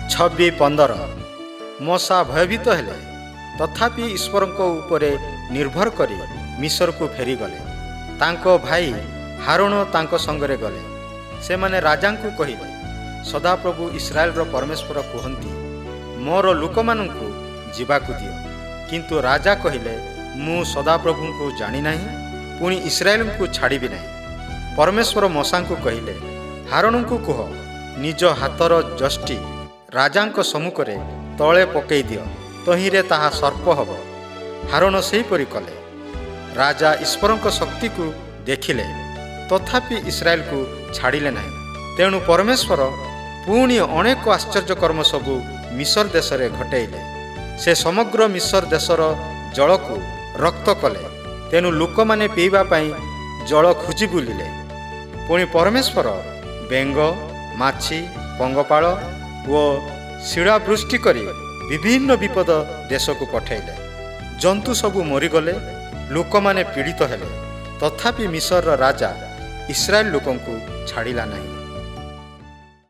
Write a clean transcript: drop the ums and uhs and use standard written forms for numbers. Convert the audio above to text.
26:15 ମଶା ଭୟଭୀତ ହେଲେ, ତଥାପି ଈଶ୍ୱରଙ୍କ ଉପରେ ନିର୍ଭର କରି ମିଶରକୁ ଫେରିଗଲେ। ତାଙ୍କ ଭାଇ ହାରୁଣ ତାଙ୍କ ସଙ୍ଗରେ ଗଲେ। ସେମାନେ ରାଜାଙ୍କୁ କହିଲେ, ସଦାପ୍ରଭୁ ଇସ୍ରାଏଲର ପରମେଶ୍ୱର କୁହନ୍ତି, ମୋର ଲୋକମାନଙ୍କୁ ଯିବାକୁ ଦିଅ। କିନ୍ତୁ ରାଜା କହିଲେ, ମୁଁ ସଦାପ୍ରଭୁଙ୍କୁ ଜାଣିନାହିଁ, ପୁଣି ଇସ୍ରାଏଲଙ୍କୁ ଛାଡ଼ିବି ନାହିଁ। ପରମେଶ୍ୱର ମଶାଙ୍କୁ କହିଲେ, ହାରୁଣଙ୍କୁ କୁହ, ନିଜ ହାତର ଯଷ୍ଟି ରାଜାଙ୍କ ସମ୍ମୁଖରେ ତଳେ ପକାଇ ଦିଅ, ତହିଁରେ ତାହା ସର୍ପ ହେବ। ହାରୁଣ ସେହିପରି କଲେ। ରାଜା ଈଶ୍ୱରଙ୍କ ଶକ୍ତିକୁ ଦେଖିଲେ, ତଥାପି ଇସ୍ରାଏଲକୁ ଛାଡ଼ିଲେ ନାହିଁ। ତେଣୁ ପରମେଶ୍ୱର ପୁଣି ଅନେକ ଆଶ୍ଚର୍ଯ୍ୟକର୍ମ ସବୁ ମିଶର ଦେଶରେ ଘଟାଇଲେ। ସେ ସମଗ୍ର ମିଶର ଦେଶର ଜଳକୁ ରକ୍ତ କଲେ। ତେଣୁ ଲୋକମାନେ ପିଇବା ପାଇଁ ଜଳ ଖୋଜି ବୁଲିଲେ। ପୁଣି ପରମେଶ୍ୱର ବେଙ୍ଗ, ମାଛି, ପଙ୍ଗପାଳ ଓ ଶିଳାବୃଷ୍ଟି କରି ବିଭିନ୍ନ ବିପଦ ଦେଶକୁ ପଠାଇଲେ। ଜନ୍ତୁ ସବୁ ମରିଗଲେ, ଲୋକମାନେ ପୀଡ଼ିତ ହେଲେ। ତଥାପି ମିଶରର ରାଜା ଇସ୍ରାଏଲ ଲୋକଙ୍କୁ ଛାଡ଼ିଲା ନାହିଁ।